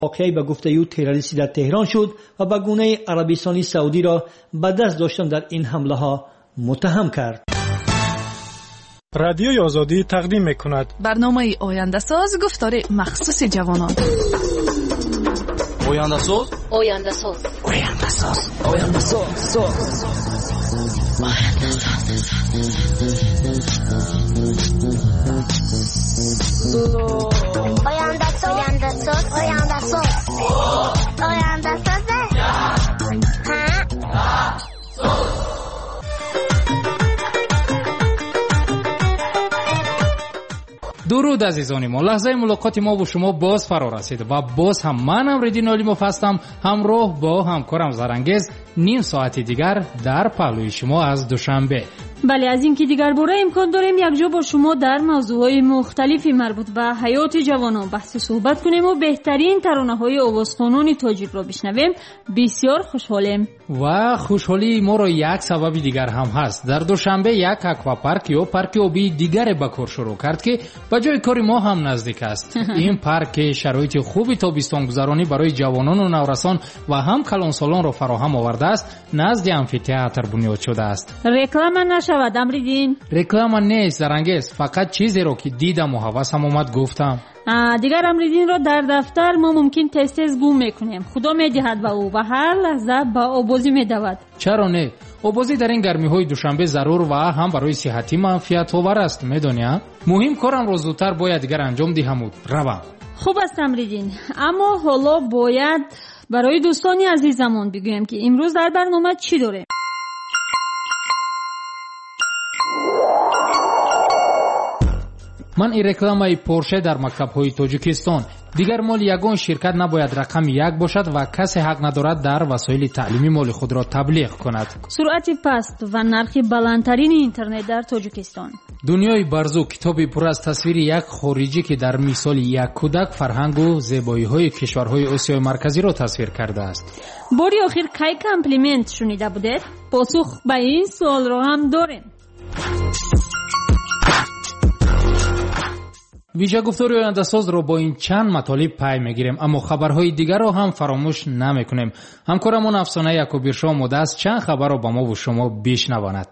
واقعی به گفته او تروریستی در تهران شد و به گونه عربستان سعودی را به دست داشتن در این حمله ها متهم کرد. رادیوی آزادی تقدیم می‌کند برنامه آینده ساز گفتار مخصوص جوانان. آینده ساز آینده ساز آینده ساز آینده ساز درود عزیزان ما، لحظه ملاقات ما با شما باز فرا رسید و باز هم من امردین علیموف هستم همراه با همکارم زرانگیز نیم ساعت دیگر در پهلوی شما از دوشنبه. بله، از این که دیگر باره امکان داریم یک جا با شما در موضوعهای مختلفی مربوط به حیات جوانان بحث صحبت کنیم و بهترین ترانه‌های آوازخوانان تاجیک را بشنویم. بسیار خوشحالیم و خوشحالی ما را یک سبب دیگر هم هست. در دوشنبه یک اکواپارک یا پارک آبی دیگر به کار شروع کرد که به جای کار ما هم نزدیک است. این پارک شرایط خوبی تابستان گذرانی برای جوانان و نورسان و هم کلانسالان را فراهم آورده است. نزد آمفی‌تئاتر بنیاد شده است. رکلام نشود امریدین؟ رکلام نیست زرانگیز، فقط چیزی رو که دیدم و حواسم اومد گفتم. دیگر امریدین را در دفتر ما ممکن تست گم میکنیم. خدا میدهد به او و هر لحظه با آبازی میدود. چرا نه؟ آبازی در این گرمی های دوشنبه ضرور و هم برای صحتی منفعت آور است. میدونی مهم کارم رو زودتر باید دیگر انجام دهم. روم. خوب است امریدین، اما حالا باید برای دوستانی عزیزمون بگویم که امروز در برنامه چی داره. من این رکلامای پورشه در مکتب‌های تاجیکستان دیگر مال یگان شرکت نباید رقم یک باشد و کسی حق ندارد در وسایل تعلیمی مال خود را تبلیغ کند. سرعت پست و نرخ بلندترین اینترنت در تاجیکستان. دنیای برزو کتابی پر از تصویر یک خارجی که در مثال یک کودک فرهنگ و زیبایی‌های کشورهای آسیای مرکزی را تصویر کرده است. باری آخر کی کامپلیمنت شنیده بودید؟ پاسخ به این سوال را هم داریم. ویژه گفتار آینده ساز رو با این چند مطالب پی میگیریم، اما خبرهای دیگر رو هم فراموش نمیکنیم. همکارمون افسانه یعقوبی‌رشا آماده است چند خبر رو با ما و شما بشنواند.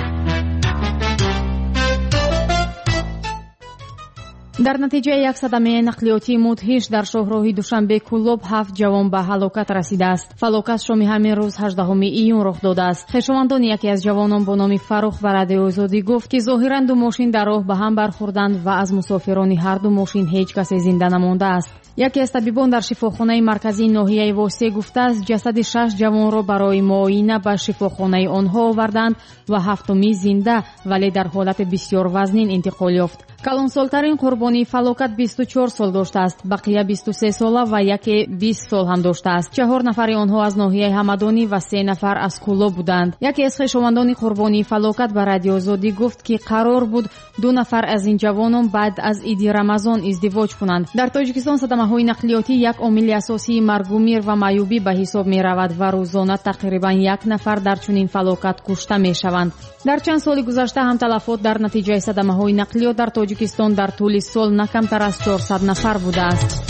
در نتیجه یک صدمه نقلیاتی مدهش در شاهراه دوشنبه کلوب 7 جوان به هلاکت رسیده است. فلاکت شام همین روز 18 ایون رخ داده است. خویشاوندان یکی از جوانان با نام فروخ به رادیو آزادی گفت که ظاهراً دو ماشین در راه به هم برخوردند و از مسافران هر دو ماشین هیچ کس زنده نمانده است. یکی از طبیبان در شفاخانه مرکزی ناحیه واسطه گفته است جسد 6 جوان را برای معاینه به شفاخانه آنها آوردند و هفتمی زنده ولی در حالت بسیار وزنین انتقال یافت. کلانسالترین قربانی فلاکت 24 سال داشته است، بقیه 23 ساله و یکی 20 سال هم داشته است. 4 نفر آنها از ناحیه همدانی و 3 نفر از کولا بودند. یکی از خویشاوندان قربانی فلاکت به رادیو آزادی گفت که قرار بود 2 نفر از این جوانان بعد از عید رمضان ازدواج کنند. در تاجیکستان صدمه‌های نقلیاتی یک عامل اساسی مرگ و میر و معیوبی به حساب می رود و روزانه تقریبا 1 نفر در چنین فلاکت کشته می شوند. در چند سال گذشته هم تلفات در نتیجه صدمه‌های نقلیات در تاجیکستان در طول سال نه کمتر از 400 نفر بوده است.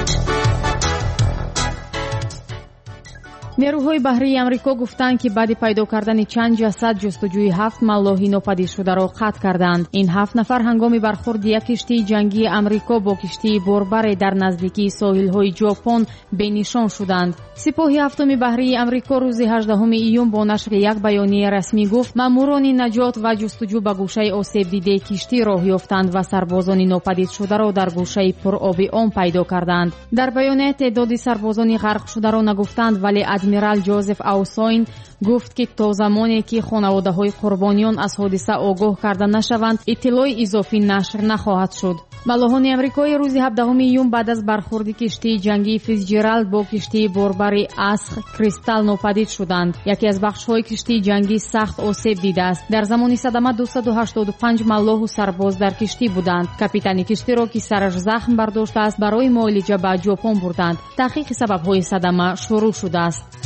نیروهای بحری امریکا گفتند که بعد پیدا کردن چند جسد جستجوی 7 ملاح ناپدید شده را قطع کردند. این 7 نفر هنگام برخورد یک کشتی جنگی امریکا با کشتی بوربر در نزدیکی ساحل‌های ژاپن بینشان شدند. سپاه هفتم بحری امریکا روز 18 ایون با نشر یک بیانیه رسمی گفت ماموران نجات و جستجو به گوشه آسیب دیده کشتی راه یافتند و سربازان ناپدید شده را در گوشه پرآب آن پیدا کردند. در بیانیه تعداد سربازان غرق شده را نگفتند ولی ادمیرال جوزف اوساین گفت که تا زمانی که خانواده‌های قربانیان از حادثه آگاه کرده نشوند اطلاع اضافی نشر نخواهد شد. ملاحان امریکایی روز 17 ایون بعد از برخورد کشتی جنگی فیتزجرالد با کشتی بوربر اسخ کریستال ناپدید شدند. یکی از بخش‌های کشتی جنگی سخت آسیب دیده است. در زمان صدمه 285 ملاح و سرباز در کشتی بودند. کاپیتان کشتی را که سرش زخم برداشته است برای معالجه به ژاپن بردند. تحقیق سبب‌های صدمه شروع شده است.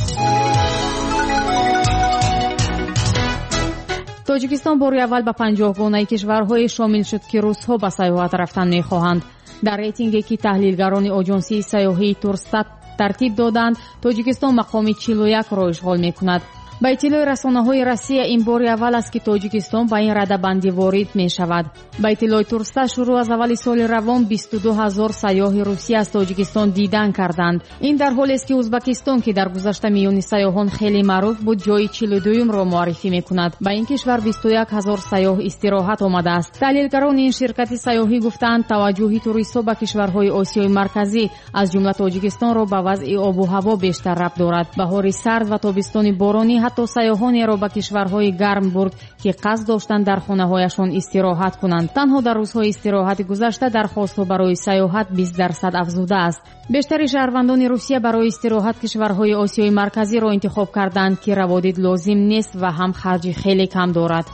تاجیکستان باری اول به 50 گونه کشورهای شامل شد که روس‌ها به سیاحت رفتن می‌خواهند. дар рейтинге ки таҳлилгарони оҷонсии сайёҳии турстат тартиб доданд, тоҷикистон мақоми 41-ро ишғол мекунад. ба иттилои расонаҳои Россия ин бори аввал аст ки тоҷикистон ба ин радабандӣ ворид мешавад. ба иттилои турста шуруъ аз аввали соли равон 22000 сайёҳи русия аз тоҷикистон дидан карданд. ин дар ҳолест ки узбекистон, ки дар гузашта миёни сайёҳон хеле маъруф буд, ҷои 42-ро муаррифӣ мекунад. ба ин кишвар 21000 сайёҳ истироҳат омадааст. таҳлилгарони ин ширкати сайёҳӣ гуфтанд, таваҷҷӯҳи туристҳо ба кишварҳои осиёи марказӣ аз ҷумла тоҷикистонро ба вазъи обу ҳаво бештар рабт дорад. баҳори сард ва тобистони боронӣ ҳатто сайёҳонеро ба кишварҳои гарм бурд, ки қасд доштанд дар хонаҳояшон истироҳат кунанд. танҳо дар рӯзҳои истироҳати гузашта дархостҳо барои сайёҳат 20% афзуда аст. бештари шаҳрвандони русия барои истироҳат кишварҳои осиёи марказиро интихоб карданд, ки раводид лозим нест ва ҳам харҷи хеле кам дорад.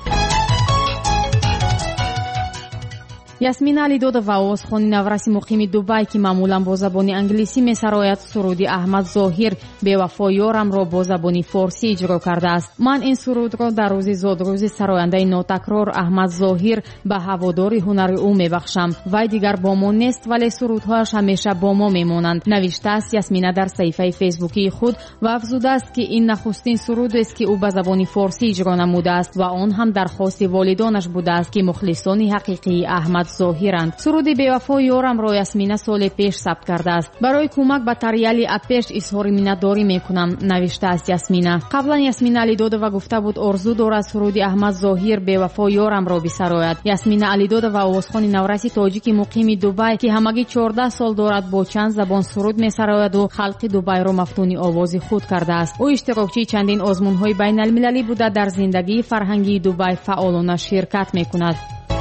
ясмина алидодова, овозхони навраси муқими Дубай, ки маъмулан бо забони англисӣ месарояд, суруди Аҳмад Зоҳир бевафо ёрамро бо забони форсӣ иҷро кардааст. ман ин сурудро дар рӯзи зодрӯзи сарояндаи нотакрор Аҳмад Зоҳир ба ҳаводори ҳунари ӯ мебахшам. вай дигар бо мо нест, вале сурудҳояш ҳамеша бо мо мемонанд, навиштааст ясмина дар саҳифаи фейсбукии худ ва афзудааст, ки ин нахустин сурудест, ки ӯ ба забони форсӣ иҷро намудааст ва он ҳам дархости волидонаш будааст, ки мухлисони ҳақиқии Аҳмад Зоҳиранд. суруди бевафо ёрамро ясмина соли пеш сабт кардааст. барои кӯмак ба Тарияли Апеш изҳори миннатдорӣ мекунам, навиштааст ясмина. қаблан ясмина алидодова гуфта буд орзу дорад суруди Аҳмад Зоҳир бевафо ёрамро бисарояд. ясмина алидодова, овозхони навраси тоҷики муқими Дубай, ки ҳамагӣ 14 сол дорад, бо чанд забон суруд месарояду халқи Дубайро мафтуни овози худ кардааст. ӯ иштирокчии чандин озмунҳои байналмилалӣ буда дар зиндагии фарҳангии Дубай фаъолона ширкат мекунад.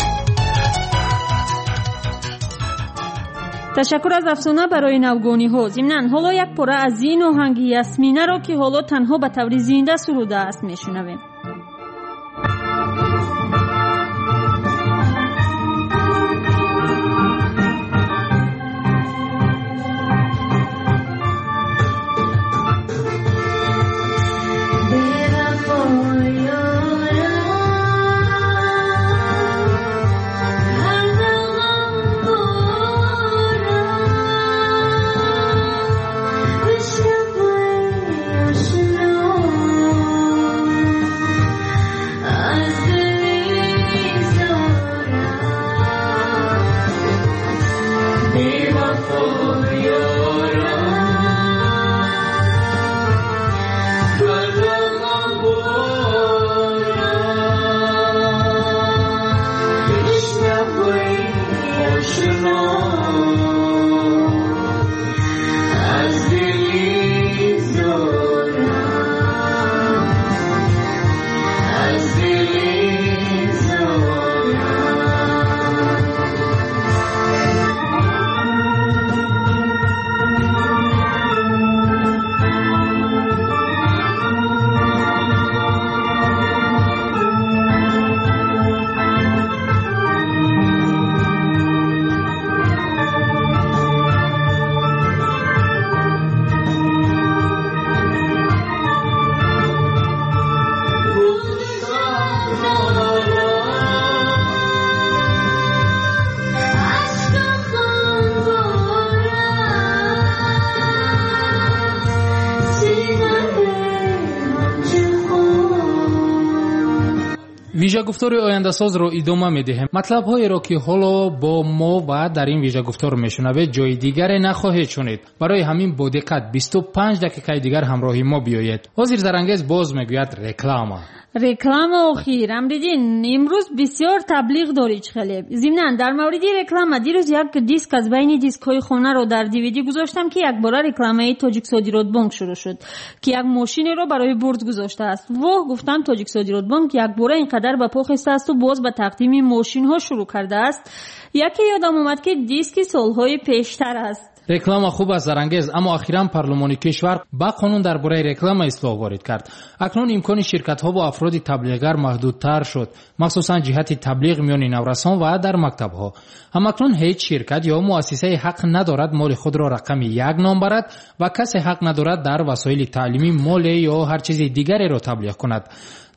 ташаккур аз афсона барои навгониҳо. зимнан ҳоло як пора аз ин оҳанги ясминаро, ки ҳоло танҳо ба таври зинда сурудааст, мешунавем. вижагуфтори ояндасозро идома медиҳем. матлабҳоеро ки ҳоло бо мо ва дар ин вижагуфтор мешунавед ҷои дигаре нахоҳед шунид. барои ҳамин бо диққат 25 дақиқаи дигар ҳамроҳи мо биёед. ҳозир Зарангез боз мегӯяд реклама. реклама охир амридин имрӯз бисёр таблиғ дорич хеле. зимнан дар мавриди реклама дирӯз як диск аз байни дискҳои хонаро дар DVD гузоштам, ки якбора рекламаи Тоҷиксодиротбонк шурӯъ шуд, ки як мошинеро барои бурд гузоштааст. воҳ, гуфтам, Тоҷиксодиротбонк якбора инқадар ба по хистаасту боз ба тақдими мошинҳо шурӯъ кардааст. яке ёдам омад, ки диски солҳои пештар аст. реклама хуб аст Зарангез, аммо ахиран парлумони кишвар ба қонун дар бораи реклама ислоҳ ворид кард. акнун имкони ширкатҳо ва афроди таблиғгар маҳдудтар шуд, махсусан ҷиҳати таблиғ миёни наврасон ва дар мактабҳо. ҳамакнун ҳеҷ ширкат ё муассисае ҳақ надорад моли худро рақами 1 ном барад ва касе ҳақ надорад дар васоили таълимӣ моле ё ҳар чизи дигареро таблиғ кунад.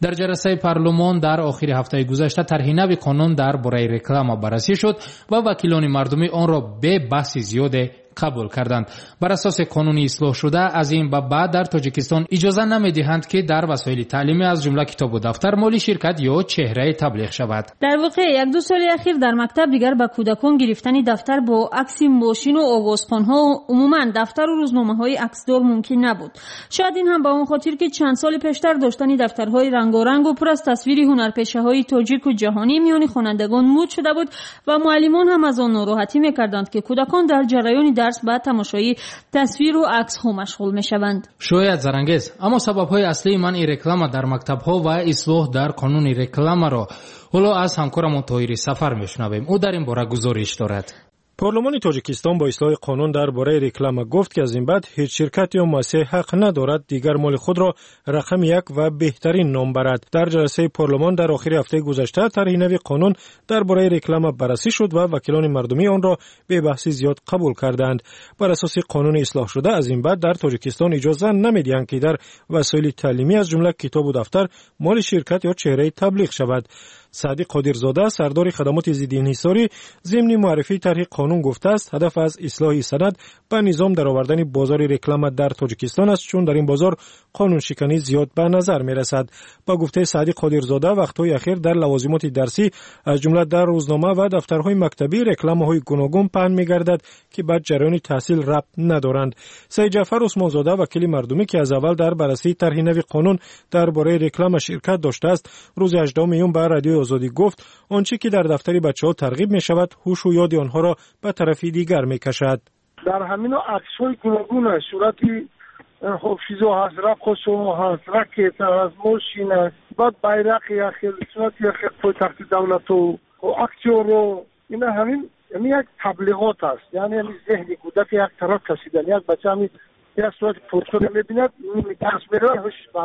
در جلسه پارلمان در آخر هفته گذشته طرح نو قانون درباره رکلام بررسی شد و وکیلان مردمی آن را به بحث زیاد قبول کردند. بر اساس قانون اصلاح شده از این به بعد در تاجیکستان اجازه نمیدهند که در وسایل تعلیمی از جمله کتاب و دفتر مال شرکت یا چهره تبلیغ شود. در واقع یک دو سال اخیر در مکتب دیگر به کودکان گرفتن دفتر با عکس ماشین و آوازخوان‌ها عموما دفتر و روزنامه‌های عکسدار ممکن نبود. شاید این هم به اون خاطر که چند سال پیشتر داشتن دفترهای رنگارنگ و پر از تصویر هنرپیشه‌های تاجیک و جهانی میان خوانندگان مد شده بود و معلمان هم از آن ناراحتی می‌کردند که کودکان در جریان درس با تماشای تصویر و عکس ها مشغول می شوند. شاید زرنگیز، اما سبب های اصلی منع رکلام در مکتب ها و اصلاح در قانون رکلام را حالا از همکارمون طاهر سفر میشنویم. او در این باره گزارش دارد. پارلمان تاجیکستان با اصلاح قانون درباره رکلام گفت که از این بعد هیچ شرکت یا مؤسسه حق ندارد دیگر مال خود را رقم 1 و بهترین نام برد. در جلسه پارلمان در آخر هفته گذشته طرح نو قانون درباره رکلام بررسی شد و وکیلان مردمی آن را به بحث زیاد قبول کردند. بر اساس قانون اصلاح شده از این بعد در تاجیکستان اجازه نمیدهند که در وسایل تعلیمی از جمله کتاب و دفتر مال شرکت یا چهره تبلیغ شود. صادق قادرزاده سردار خدمات ضد انحصاری ضمن معرفی طرح قانون گفته است هدف از اصلاح سند به نظام درآوردن بازار رکلام در تاجیکستان است، چون در این بازار قانون شکنی زیاد به نظر می رسد. با گفته صادق قادرزاده وقت‌های اخیر در لوازمات درسی از جمله در روزنامه و دفترهای مکتبی رکلام‌های گوناگون پهن می‌گردد که به جریان تحصیل ربط ندارند. سید جعفر عثمانزاده وکیل مردمی که از اول در بررسی طرح نو قانون درباره رکلام شرکت داشته است، روز 18 میون به رادیو آزادی گفت آنچه که در دفتر بچه‌ها ترغیب می‌شود هوش و یاد آنها را به طرف دیگر می‌کشد. در همین عکس‌های گوناگون صورتی حافظ و هست، رقص و هست، راکت هست، ماشین هست، بعد بیرق یخیل، صورت یخیل پایتخت دولت و اکتور و این همین یک تبلیغات است. یعنی ذهن کودک یک طرف کشیدن. یک بچه همین یک صورت پرسه می‌بیند درس می‌رود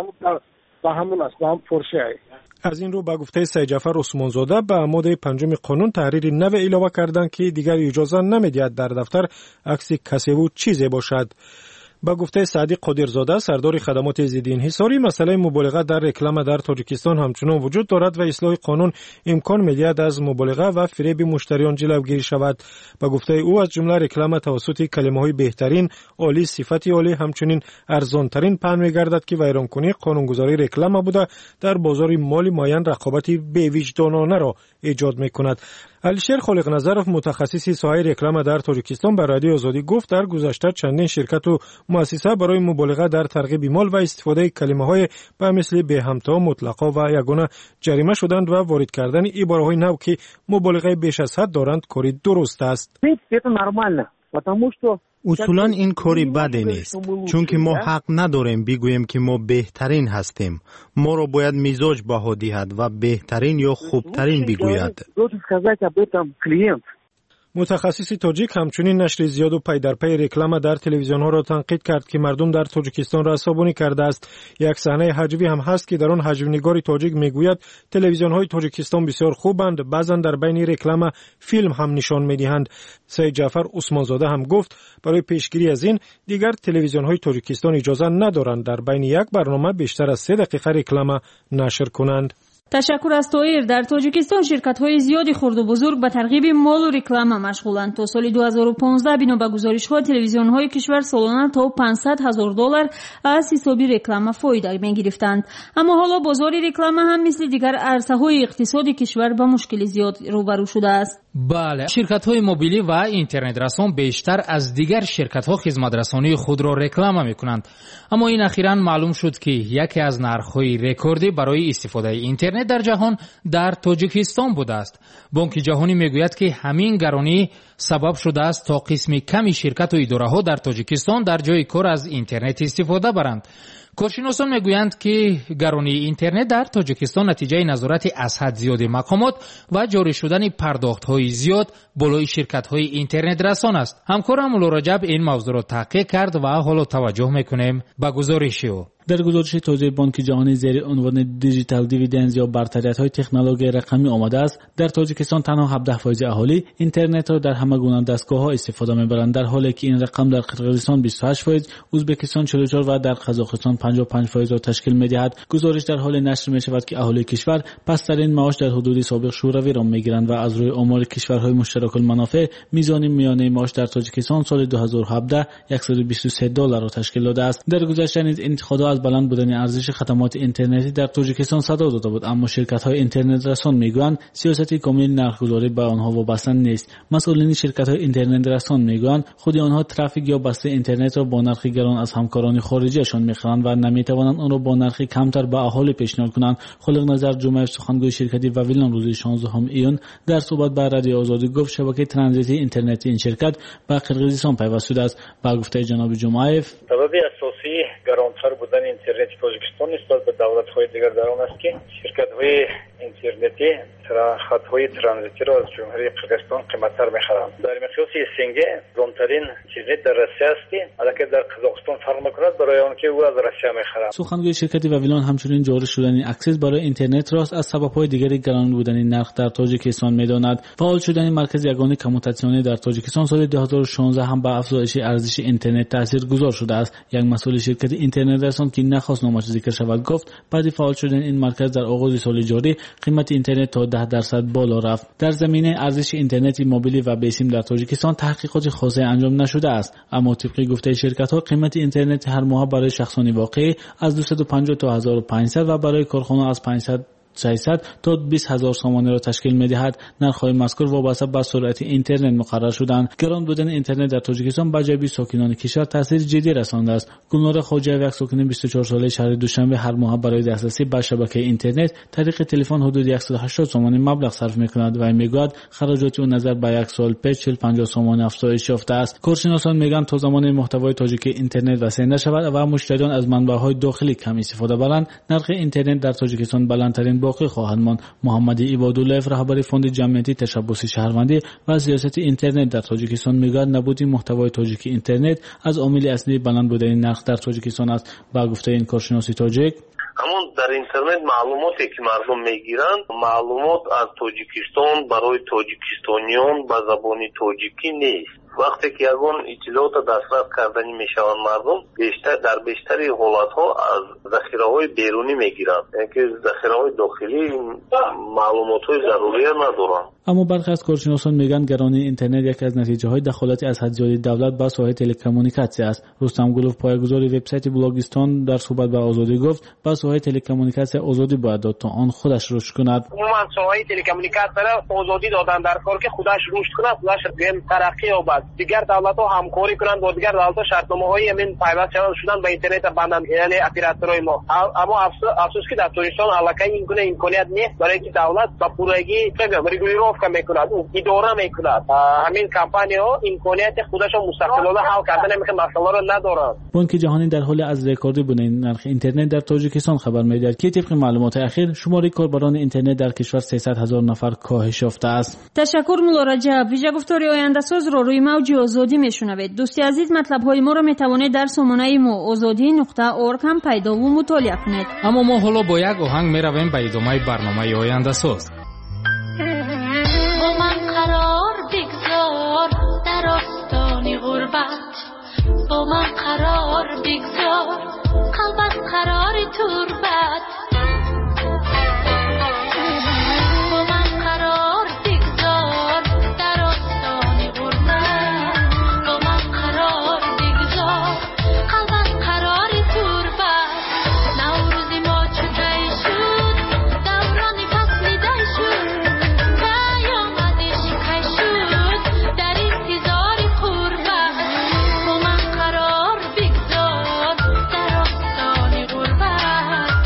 و همون است، به هم پرسه. از این رو به گفته سید جعفر عثمانزاده به ماده 5 قانون تحریر نو اضافه کردند که دیگر اجازه نمی‌دهد در دفتر عکس کسی و چیزی باشد. با گفته صادق قادرزاده سردار خدمات ضد انحصاری مسئله مبالغه در رکلام در تاجیکستان همچنان وجود دارد و اصلاح قانون امکان می‌دهد از مبالغه و فریب مشتریان جلوگیری شود. با گفته او از جمله رکلام توسط کلمه‌های بهترین، عالی، صفت عالی همچنین ارزان‌ترین پهن می‌گردد که ویرانکنی قانونگذاری رکلام بوده در بازار مالی معین رقابتی بی‌وجدانانه را ایجاد می‌کند. علیشیر خالق نظرов متخصص ساحه رکلام در تاجیکستان به رادیو آزادی گفت در گذشته چندین شرکت و مؤسسه برای مبالغه در ترغیب مال و استفاده کلمه‌های به مثل به همتا، مطلقا و یگانه جریمه شدند و وارد کردن عباره‌های نو که مبالغه بیش از حد دارند کاری درست است. اصولا این کاری بدی نیست، چون که ما حق نداریم بگوییم که ما بهترین هستیم. ما را باید مزاج بها دهد و بهترین یا خوبترین بگوید. متخصص تاجیک همچنین نشر زیاد و پی در پی رکلام در تلویزیون ها را تنقید کرد که مردم در تاجیکستان را عصبانی کرده است. یک صحنه هجوی هم هست که در آن هجونگار تاجیک میگوید تلویزیون های تاجیکستان بسیار خوبند، بعضا در بین رکلام فیلم هم نشان میدهند. سید جعفر عثمانزاده هم گفت برای پیشگیری از این دیگر تلویزیون های تاجیکستان اجازه ندارند در بین یک برنامه بیشتر از 3 دقیقه رکلام نشر کنند. تشکر از طاهر. در تاجیکستان شرکت‌های زیادی خرد و بزرگ به ترغیب مال و رکلام مشغولند. تا سال 2015 بنا به گزارش‌ها تلویزیون‌های کشور سالانه تا $500,000 از حسابی رکلام فایده می‌گرفتند. اما حالا بازار رکلام هم مثل دیگر عرصه‌های اقتصادی کشور با مشکل زیاد روبرو شده است. بله، شرکت‌های موبیلی و اینترنت رسان بیشتر از دیگر شرکت‌ها خدمات رسانی خود را رکلام می‌کنند. اما این اخیراً معلوم شد که یکی از نرخ‌های رکوردی برای استفاده اینترنت در جهان در تاجیکستان بوده است. بانک جهانی میگوید که همین گرانی سبب شده است تا قسم کمی شرکت و اداره‌ها در تاجیکستان در جای کار از اینترنت استفاده برند. کارشناسان میگویند که گرانی اینترنت در تاجیکستان نتیجه نظارت از حد زیاد مقامات و جاری شدن پرداخت‌های زیاد بالای شرکت‌های اینترنت رسان است. همکارم مولا رجب این موضوع را تحقیق کرد و حالا توجه میکنیم به گزارش او. در گزارش تازه بانک جهانی زیر عنوان دیجیتال دیویدندز یا برتریت‌های تکنولوژی رقمی آمده است در تاجیکستان تنها 17% اهالی اینترنت را در همه گونه دستگاه‌ها استفاده می‌برند، در حالی که این رقم در قرقیزستان 28%، ازبکستان 44% و در قزاقستان 55% را تشکیل می‌دهد. گزارش در حال نشر می‌شود که اهالی کشور پست‌ترین معاش در حدود سابق شوروی را می‌گیرند و از روی آمار کشورهای مشترک المنافع میزان میانه معاش در تاجیکستان سال 2017 $123 را تشکیل داده است. در گذشته نیز انتقادها از بلند بودن ارزش خدمات اینترنتی در تاجیکستان صدا داده بود، اما شرکت‌های اینترنت رسان میگویند سیاست کامل نرخ‌گذاری به آنها وابسته نیست. مسئولین شرکت‌های اینترنت رسان میگویند خود آنها ترافیک یا بسته اینترنت را با نرخ گران از همکاران خارجیشان می‌خرند و نمی‌توانند آن را با نرخ کمتر به اهالی پیشنهاد کنند. خالق نظر جمعه سخنگوی شرکت واویلان روز 16 ایون در صحبت با رادیو آزادی گفت شبکه ترانزیتی اینترنتی این شرکت به قرقیزستان پیوسته شده است. با گفته جناب جمعه سبب اساسی گرانتر بودن اینترنت تاجیکستان نسبت به دولت‌های دیگر در آن است که شرکت‌های اینترنتی خطهای ترانزیتی را از جمهوری قرقیزستان قیمت‌تر می‌خرند. در مقیاس سنگه گرانترین اینترنت در روسیه است که البته در قزاقستان فرق می‌کند برای آنکه او از روسیه می‌خرند. سخنگوی شرکت واویلان همچنین جاری شدن اکسس برای اینترنت را از سبب‌های دیگری گران بودن نرخ در تاجیکستان می‌داند. فعال شدن مرکز یگانه کموتاسیونی در تاجیکستان سال 2016 هم به افزایش ارزش اینترنت تاثیرگذار شده است. یک مسئول شرکت اینترنت رسان که نخواست نامش ذکر شود گفت بعد فعال شدن این مرکز در آغاز سال جاری قیمت اینترنت تا 10% بالا رفت. در زمینه ارزش اینترنت موبیلی و بیسیم در تاجیکستان تحقیقات خاصی انجام نشده است، اما طبق گفته شرکت‌ها قیمت اینترنت هر ماه برای شخصانی واقعی از 250 تا 1500 و برای کارخانه از 600 تا 20000 سامانه را تشکیل می‌دهد. نرخ‌های مذکور وابسته به سرعت اینترنت مقرر شدند. گران بودن اینترنت در تاجیکستان به جیب ساکنان کشور تاثیر جدی رسانده است. گلنار خواجه یک ساکن 24 ساله شهر دوشنبه هر ماه برای دسترسی به شبکه اینترنت طریق تلفن حدود 180 سامانه مبلغ صرف می‌کند و میگوید خراجات او نظر به یک سال پیش 40-50 سامانه افزایش یافته است. کارشناسان میگن تا زمانی محتوای تاجیک اینترنت وسیع نشود و مشتریان از منبع‌های داخلی کم استفاده کنند، نرخ اینترنت در تاجیکستان بلندترین باقی خواهد ماند. محمد عبادالله رهبر فوند جمعیتی تشبثی شهروندی و سیاست اینترنت در تاجیکستان میگوید نبود محتوای تاجیک اینترنت از عامل اصلی بلند بودن نرخ در تاجیکستان است. با گفته این کارشناسی تاجیک همون در اینترنت معلوماتی که مردم میگیرند معلومات از تاجیکستان برای تاجیکستانیان به زبان تاجیکی نیست. وقتی که یگان اطلاعات دسترس کردنی میشوند مردم در بیشتری حالتها از ذخیره‌های بیرونی میگیرند، یعنی که ذخیره‌های داخلی معلومات‌های ضروری ندارند. اما برخی از کارشناسان میگن گرانی اینترنت یکی از نتیجه‌های دخالت از حد زیادی دولت به ساحه تلکمونیکاسیون است. رستم گلوف پایه‌گذار وبسایت بلاگستان در صحبت با آزادی گفت با ساحه تلکمونیکاسیون آزادی باید داد تا آن خودش رشد کند. عموما ساحه تلکمونیکاسیون را آزادی دادن در کار که خودش رشد کند، خودش ترقی یابد. دیگر دولت‌ها همکاری کنند با دیگر دولت‌ها شرطنامه‌های همین پیوست شدن به اینترنت بندن، یعنی اپراتورهای ما. اما افسوس که در تاجیکستان علاقه این گونه امکانیت نیست برای اینکه دولت با پورگی رگولیروفکا میکند، اداره میکند. همین کمپانی‌ها امکانیت خودشون مستقلانه حل کردن همین مسائل را ندارند. بانک جهانی در حال از رکوردی بودن نرخ اینترنت در تاجیکستان خبر می‌دهد که طبق معلومات اخیر شماره کاربران اینترنت در کشور 300,000 نفر کاهش یافته است. تشکر مولا رجب. ویژه گفتاری آینده ساز را روی موج آزادی میشنوید. دوستی عزیز مطلب‌های ما را میتوانید در سامانه ما azadi.org هم پیدا و مطالعه کنید. اما ما حالا با یک آهنگ میرویم به ادامه برنامه آینده ساز. با من قرار بگذار در آستان غربت، با من قرار بگذار قلبت قرار تربت، با من قرار بگذار در آستان غربت، با من قرار بگذار قلبت قرار تربت. نوروز ما چوده شد، دوران فصل دی شد، قیامتش کی شد در انتظار قربت. با من قرار بگذار در آستان غربت،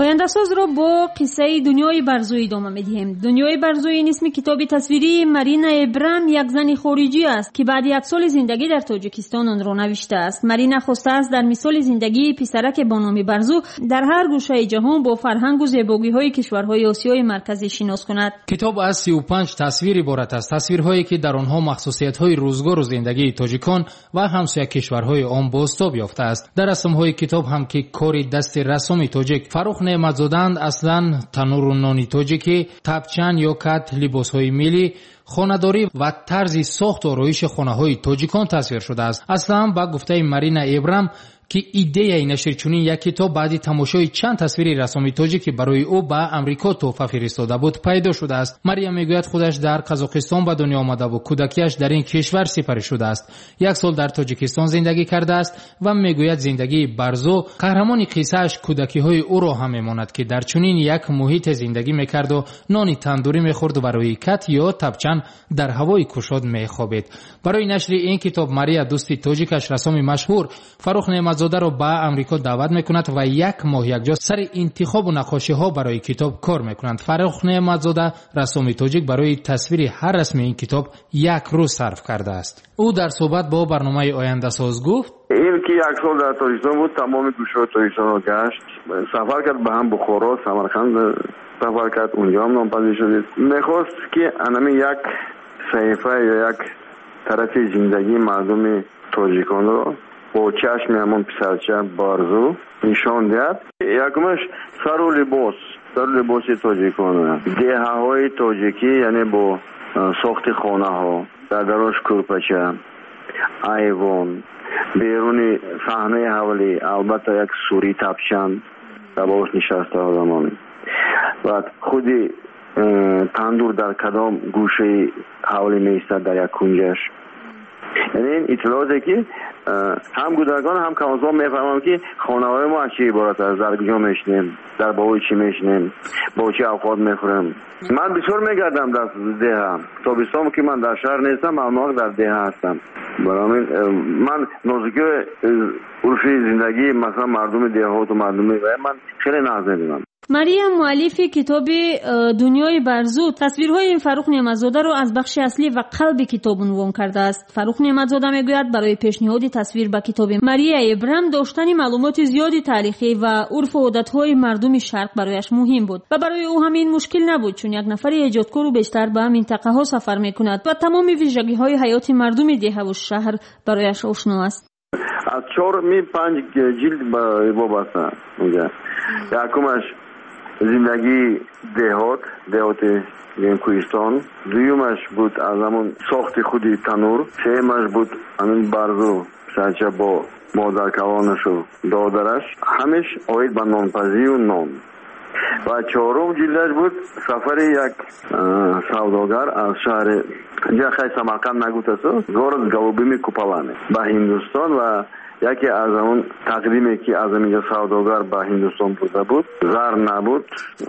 آینده‌ساز را با قصه دنیای برزویی ادامه می‌دهیم. دنیای برزویی این اسم کتاب تصویری مارینا ابرام، یک زن خارجی است که بعد 1 سال زندگی در تاجیکستان آن را نوشته است. مارینا خواسته است در مثال زندگی پسرک با نام برزو در هر گوشه جهان با فرهنگ و زیبایی‌های کشورهای آسیای مرکزی شناس کند. کتاب از 35 تصویر عبارت است، تصویرهایی که در آنها مخصوصیت‌های روزگار و زندگی تاجیکان و همسایه کشورهای آن بازتاب یافته است. در رسم‌های کتاب هم که کار دست رسام تاجیک فاروق نعمت‌زاده اصلاً تنور و نان تاجیکی، تبچن یا کت، لباس‌های ملی، خانه‌داری و طرز ساخت و آرایش خانه‌های تاجیکان تصویر شده است. اصلاً با گفته مارینا ابرام که ایده نشر چنین یک کتاب بعد تماشای چند تصویر رسامی تاجیکی برای او به امریکا تحفه فرستاده بود پیدا شده است. مریم میگوید خودش در قزاقستان به دنیا آمده و کودکیش در این کشور سپری شده است. 1 سال در تاجیکستان زندگی کرده است و میگوید زندگی برزو قهرمان قصه‌اش کودکی‌های او را هم میماند که در چنین یک محیط زندگی میکرد و نان تندوری میخورد و برای کت یا تبچن در هوای کشاد میخوابید. برای نشر این کتاب مریم دوستی تاجیکش رسام مشهور فاروق نعمت‌زاده را به امریکا دعوت میکند و 1 ماه یکجا سر انتخاب و نقاشی ها برای کتاب کار میکنند. فاروق نعمت‌زاده رسام تاجیک برای تصویر هر رسم این کتاب 1 روز صرف کرده است. او در صحبت با برنامه آینده ساز گفت این که 1 سال در تاجیکستان بود، تمام گوشه تاجیکستان را گشت، سفر کرد به هم بخارا، سمرقند سفر کرد، اونجا هم نامپذیر شدید. میخواست که انمی 1 صحیفه یا 1 طرف زندگی مردم تاجیکان را با چشم همون پسرچه برزو نشان دهد. یکمش سر و لباس تاجیکان، دهه های تاجیکی، یعنی با ساخت خانه ها، دراش کرپچه، ایوان، بیرون صحنه حوالی البته 1 سوری تبچن در باش نشسته آدمان و خودی تندور در کدام گوشه حوالی میستد در 1 کنجش. یعنی این اطلاعاتی که هم گودرگان هم کمازان میفهمم که خانه‌های ما از چی عبارت است، در کجا میشنیم، در باوی چی میشنیم، با چه اوقات میخوریم. من بسیار میگردم در ده، تابستان که من در شهر نیستم، اما در ده هستم. برای من نزدیکی عرفی زندگی مثلا مردم دهات و مردم من خیلی نازنینم. مریم مؤلف کتاب دنیای برزو تصویرهای این فاروق نعمت‌زاده را از بخش اصلی و قلب کتاب عنوان کرده است. فاروق نعمت‌زاده میگوید برای پیشنهاد تصویر به کتاب مریم ابرام داشتن معلومات زیادی تاریخی و عرف و عادت‌های مردم شرق برایش مهم بود و برای او همین مشکل نبود، چون 1 نفر ایجادکار بیشتر به منطقه‌ها سفر می‌کند و تمام ویژگی‌های حیات مردم ده و شهر برایش آشنا است. از 4-5 جلد با وابسته میگه. یکمش زندگی دهات کوهستان، دویمش بود از همون ساخت خودی تنور، سومش بود همین برزو سرچه با مادر کوانش و دادرش، همش آید به نانپزی و نان. و 4م جلدش بود سفر 1 سوداگر از شهر جخای سمرقند نگوتاسو گورد گاوبیمی کوپالانه به هندوستان و یکی از اون تقدیمی که از اینجا سوداگر به هندوستان بوده بود، زر نبود،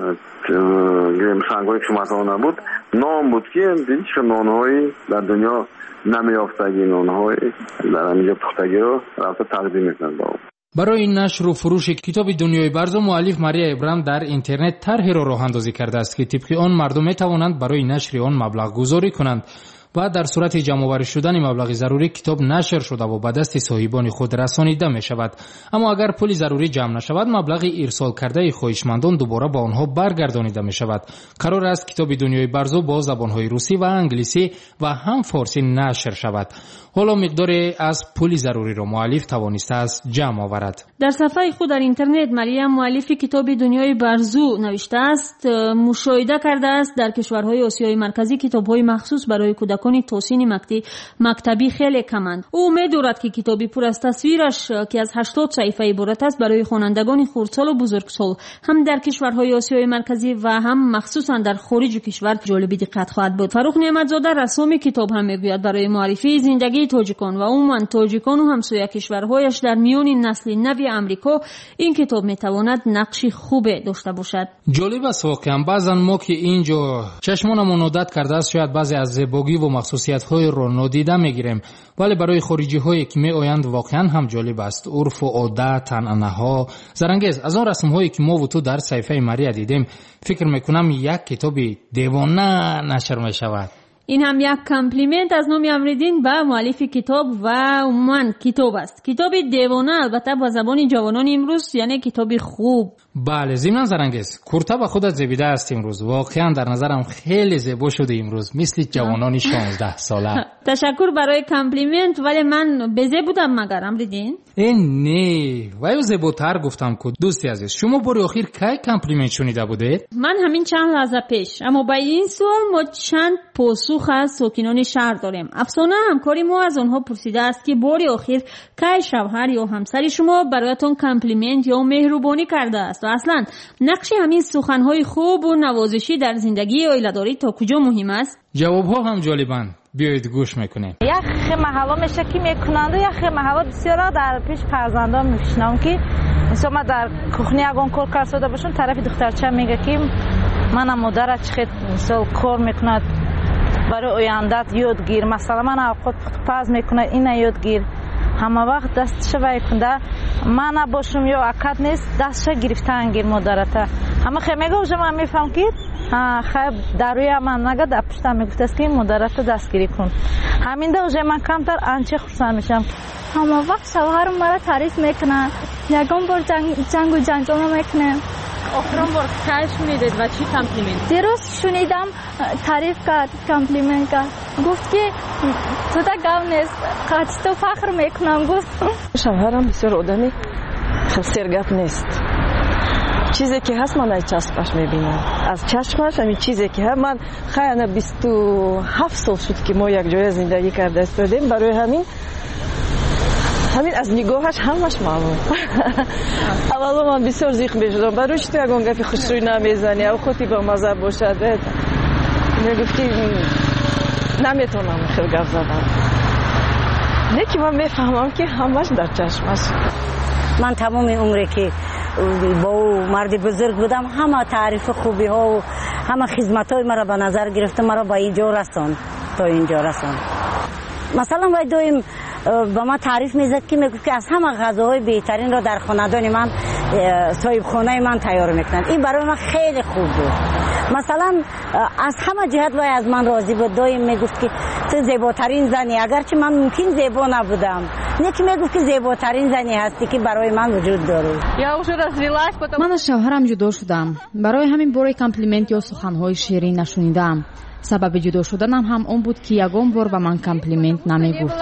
سنگای شماتان نبود، نام بود که دیدیش که نانهایی در دنیا نمیافتگی، نانهایی در اینجا پختگی رو رفته تقدیم میکنند با اون. برای نشر و فروش کتاب دنیای برزو مؤلف مریم ابرام در اینترنت طرحی را راه اندازی کرده است که طبق آن مردم میتوانند برای نشر آن مبلغ گذاری کنند و در صورت جمع‌آوری شدن مبلغ ضروری کتاب نشر شده و به دست صاحبان خود رسانیده می شود. اما اگر پول ضروری جمع نشود مبلغ ارسال کرده خواهشمندان دوباره به آنها برگردانیده می شود. قرار است کتاب دنیای برزو با زبان‌های روسی و انگلیسی و هم فارسی نشر شود. حالا مقداری از پول ضروری را مؤلف توانسته است جمع آورد. در صفحه خود در اینترنت مریم مؤلف کتاب دنیای برزو نوشته است مشاهده کرده است در کشورهای آسیای مرکزی کتاب‌های مخصوص برای کودکان توسین مکتبی خیلی کمند. او می‌دارد که کتابی پر از تصویرش که از 80 صفحه عبارت است برای خوانندگان خردسال و بزرگسال هم در کشورهای آسیای مرکزی و هم مخصوصا در خارج کشور جالب دقت خواهد بود. فاروق نعمت‌زاده رسام کتاب هم میگوید برای معرفی زندگی تاجیکان و عموما تاجیکان و همسایه کشورهایش در میان نسل نو آمریکا این کتاب میتواند نقشی خوب داشته باشد. جالب است واقعا بعضا ما که اینجا چشمانمون عادت کرده است شاید بعضی از زیبایی و مخصوصیت‌های را نادیده می‌گیریم، ولی برای خارجی‌هایی که می‌آیند واقعاً هم جالب است. عرف و عادت، انعنه‌ها، زرنگیز از آن رسم‌هایی که ما و تو در صحیفه مریا دیدیم، فکر می‌کنم یک کتاب دیوانه نشر می‌شود. این هم یک کامپلیمنت از نام امریدین به مؤلف کتاب و عموما کتاب است. کتاب دیوانه البته با زبان جوانان امروز، یعنی کتاب خوب. بله، ضمن زرنگیز کورتا به خودت زیبیده است امروز. واقعا در نظرم خیلی زیبا شده امروز، مثل جوانان 16 ساله. تشکر برای کامپلیمنت، ولی من بزه بودم مگر امریدین؟ این نه، ولی زیباتر گفتم که دوستی عزیز، شما بار اخیر کی کامپلیمنت شنیده بودید؟ من همین چند لحظه پیش. اما با این سوال ما چند پاسخ از ساکنان شهر داریم. افسانه همکاری ما از آنها پرسیده است که بار اخیر کی شوهر یا همسر شما برایتان کامپلیمنت یا مهربانی کرده است و اصلا نقش همین سخنهای خوب و نوازشی در زندگی عائله‌داری تا کجا مهم است؟ جوابها هم جالبند. بیایید گوش میکنیم. یک محلا میشه که میکنند و یک محلا بسیارا در پیش فرزندان میشنم که مثلا در کخنی اگون کار کرده باشم طرف دخترچه میگه که منم مادرت چقدر مثلا کار میکند برای آیندت یادگیر، مثلا من اوقات پز میکنه این یادگیر، همه وقت دستش وایکنده من باشم یا اکد نیست دستش گرفتن گیر مادرت. همه خیلی میگه اوجه من میفهم که خیلی دروی من نگه در پشتم میگفت است که مادرت دستگیری کن. همین ده اوجه من کمتر انچه خوشحال میشم. همه وقت شوهرم مرا تعریف میکنه، یکم بار جنگ و جنجال میکنه. آخرین بار کاش میدید و چی کامپلیمنت؟ دیروز شنیدم تعریف کرد، کامپلیمنت کرد، گفت که تو تا گم نیست، قاطی تو فخر میکنم. گفت شوهرم بسیار آدمی سرگپ نیست، چیزی که هست من از چشمش میبینم، از چشمش همین چیزی که هست. من خیلی 27 سال شد که ما یک جای زندگی کرده استادیم، برای همین از نگاهش همش معلوم. اولا من بسیار زیخ میشدم برای تو یکان گفی خوشروی نمیزنی او خودی با مزه باشد میگفتی نمیتونم خیلی گفت زدم، نه که من میفهمم که همش در چشمش. من تمام عمری که با مرد بزرگ بودم همه تعریف خوبی ها و همه خدمت های مرا به نظر گرفته، مرا با اینجا رساند تا اینجا رساند. مثلا وای دویم با ما تعریف میزد که میگفت که از همه غذاهای بهترین را در خاندان من صاحب خانه من تیار میکنند. این برای من خیلی خوب بود. مثلا از همه جهت وای از من راضی بود. دایم میگفت که تو زیباترین زنی، اگرچه من ممکن زیبا نبودم، نه که میگفت که زیباترین زنی هستی که برای من وجود داره. من از شوهرم جدا شدم، برای همین بار کامپلیمنت یا سخنهای شیرین نشنیدم. سبب جدا شدنم هم اون بود که یگان بار به من کامپلیمنت نمیگفت.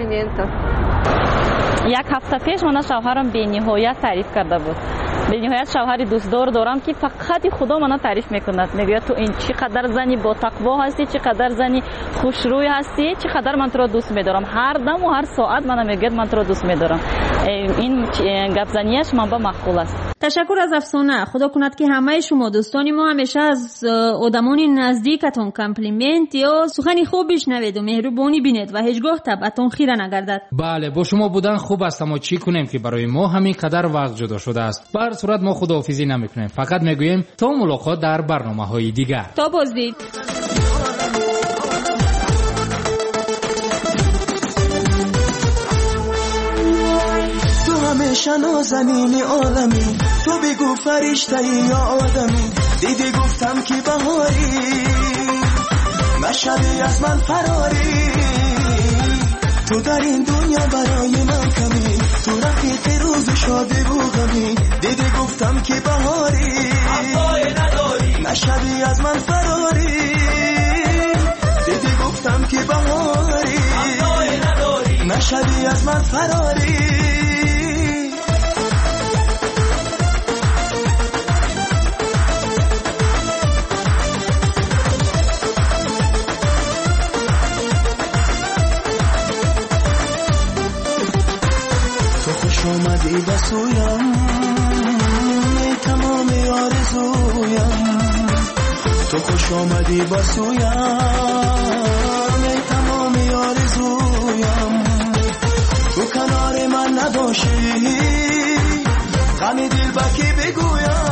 یک هفته پیش من شوهرم به نهایت تعریف کرده بود. به نهایت شوهری دوستدار دارم که فقط خدا منو تعریف میکند، میگه تو این چقدر زنی با تقوا هستی، چقدر زنی خوشروی هستی، چقدر من تو را دوست میدارم. هر دم و هر ساعت منو میگه من تو را دوست میدارم. این گپ زنیش من با مقبول است. تشکر از افسانه. خدا کند که همه شما دوستانی ما همیشه از آدمان نزدیکتون کامپلیمنت یا سخنی خوب بشنوید و مهربانی بینید و هیچگاه طبعتون خیره نگردد. بله، با شما بودن خوب است، اما چی کنیم که برای ما همین قدر وقت جدا شده است. بر صورت ما خداحافظی نمیکنیم، فقط میگوییم تا ملاقات در برنامه‌های دیگر. تا بازدید. همیشه نازنین عالمی، تو بگو فرشته یا آدمی، دیدی گفتم که بهاری مشهدی از من فراری، تو در این دنیا برای من کمی، تو رفیق روز شادی و غمی، دیدی گفتم که بهاری مشهدی از من فراری، دیدی گفتم که بهاری مشهدی از من فراری. آمدی بسویم ای تمام آرزویم، تو خوش آمدی بسویم ای تمام آرزویم، تو کنار من نباشی غمی دل با کی بگویم،